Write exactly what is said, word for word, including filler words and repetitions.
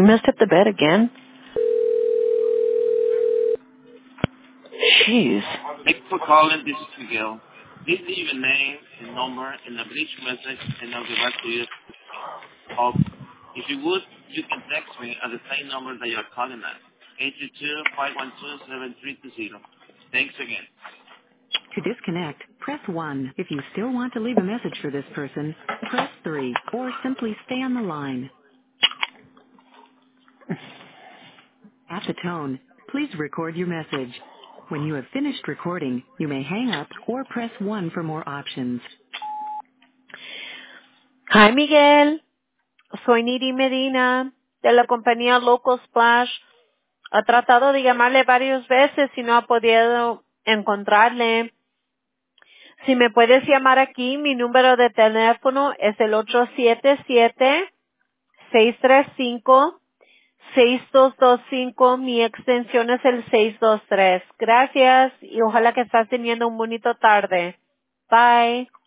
messed up the bed again? Jeez. Thank you for calling. This is Miguel. Please leave your name and number in a brief message, and I'll get back to you. Also, if you would, you can text me at the same number that you're calling at, eight two two, five one two, seven three two zero. Thanks again. To disconnect, press one. If you still want to leave a message for this person, press three, or simply stay on the line. At the tone, please record your message. When you have finished recording, you may hang up or press one for more options. Hi, Miguel. Soy Niri Medina de la compañía Local Splash. Ha tratado de llamarle varias veces y no ha podido encontrarle. Si me puedes llamar aquí, mi número de teléfono es el ocho siete siete, seis tres cinco, seis dos dos cinco. Mi extensión es el seis dos tres. Gracias y ojalá que estés teniendo un bonito tarde. Bye.